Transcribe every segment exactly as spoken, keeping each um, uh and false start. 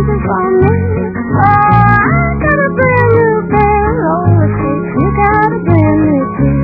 something for me. Oh, I got a brand new pair of roller skates. You got a brand new too.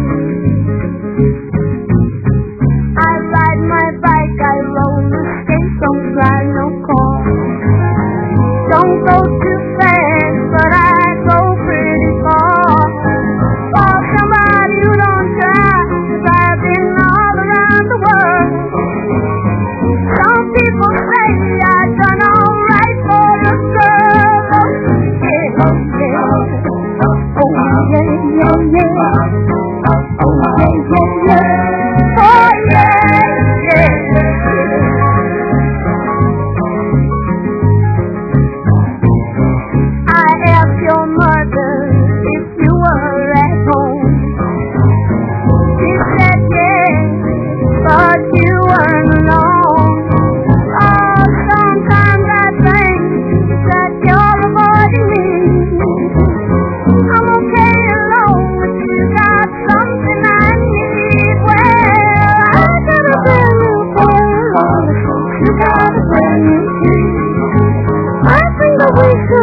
I ride my bike, I roller skate, don't drive no car. Don't go too fast, but I go pretty far. For somebody who don't drive, 'cause I've been all around the world. Some people say I've done all right for a girl. Oh, yeah, oh, yeah. Oh, yeah, yeah, yeah. Oh, yeah, yeah, yeah. Oh, yeah, yeah. I asked your mother if you were at home. She said yes, but you weren't alone. Oh, sometimes I think that you're avoiding me. I'm okay alone, but you got something I need. Well, I got a brand new pair of roller skates. You got a brand new too. I think that we should